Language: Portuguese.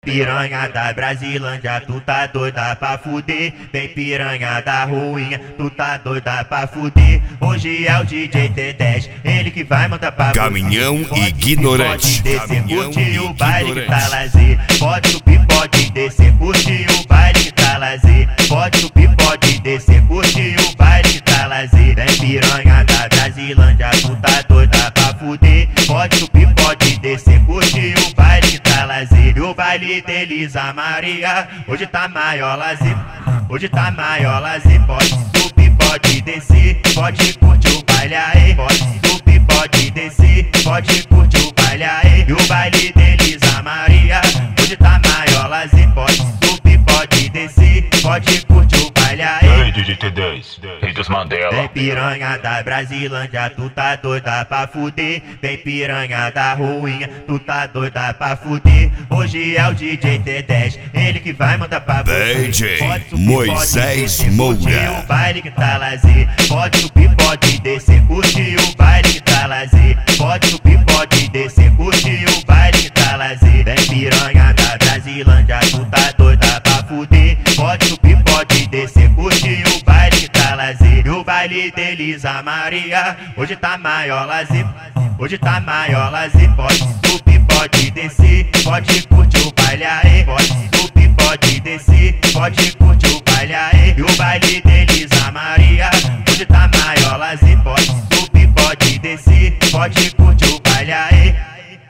Piranha da Brasilândia, tu tá doida pra fuder. Vem piranha da ruinha, tu tá doida pra fuder. Hoje é o DJ T10, ele que vai mandar pra Caminhão você. ignorante. Pode descer, Caminhão curte o baile que tá ignorante. lazer. Pode subir, pode descer, curte o baile que tá lazer. Pode subir, pode descer, curte o baile que tá lazer. Vem piranha da Brasilândia, tu tá doida pra fuder. Pode subir, pode descer, curte o baile que tá lazer. E o baile de Elisa Maria, hoje tá maior lazer. Hoje tá maior lazer. Pode subir, pode descer, pode curtir o baile aí. Pode subir, pode descer, pode curtir o baile aí. E o baile de Elisa Maria, hoje tá maior lazer. Pode subir, pode descer, pode curtir o baile aí. Ei, DJ T10, Rei dos Mandela. Vem piranha da Brasilândia, tu tá doida pra fuder. Vem piranha da ruinha, tu tá doida pra fuder. Hoje é o DJ T10, ele que vai mandar pra você. DJ Pode subir, Moisés pode descer, Moura. curte o baile que tá lazer. Pode subir, pode descer, curte o baile que tá lazer. Pode subir, pode descer, curte o baile que tá lazer. Vem piranha da Brasilândia, tu tá doida pra fuder. Pode subir, pode descer, curte o baile que tá lazer. E o baile de Elisa Maria, hoje tá maior lazer. Hoje tá maior lazer. Pode subir, pode descer, pode curtir o baile aí. Pode subir,